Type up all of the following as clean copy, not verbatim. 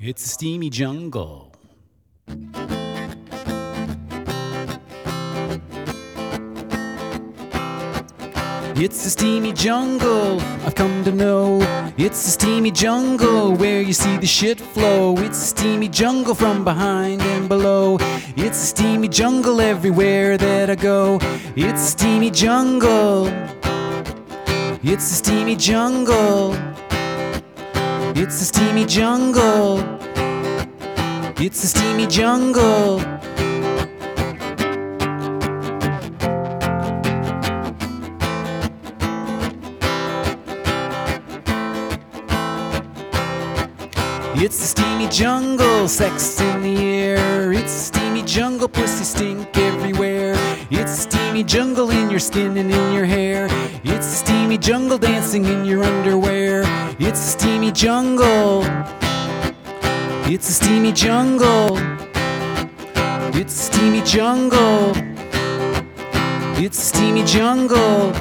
It's a steamy jungle. It's a steamy jungle, I've come to know. It's a steamy jungle where you see the shit flow. It's a steamy jungle from behind and below. It's a steamy jungle everywhere that I go. It's a steamy jungle. It's a steamy jungle. It's a steamy jungle. It's a steamy jungle. It's a steamy jungle, sex in the air. It's a steamy jungle, pussy stink everywhere. It's a steamy jungle in your skin and in your hair. It's a steamy jungle dancing in your underwear. It's a steamy jungle. It's a steamy jungle. It's a steamy jungle. It's a steamy jungle.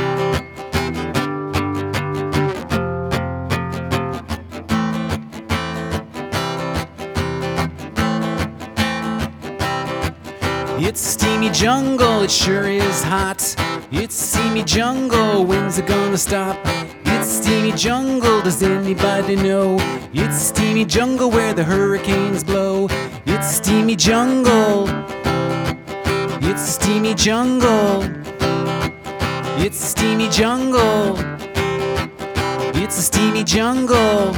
It's a steamy jungle, it sure is hot. It's a steamy jungle, when's it gonna stop? It's a steamy jungle, does anybody know? It's a steamy jungle where the hurricanes blow. It's a steamy jungle. It's a steamy jungle. It's a steamy jungle. It's a steamy jungle.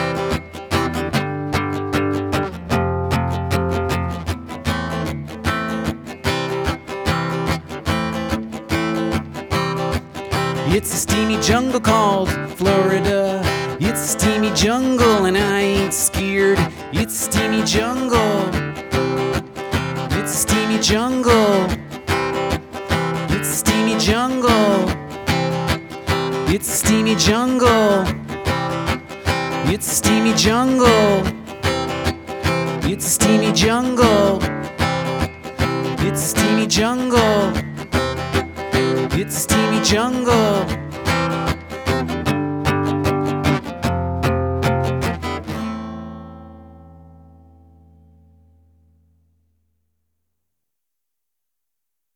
It's a steamy jungle called Florida. It's a steamy jungle and I ain't scared. It's a steamy jungle. It's a steamy jungle. It's a steamy jungle. It's a steamy jungle. It's a steamy jungle. It's a steamy jungle. It's a steamy jungle. It's a steamy jungle.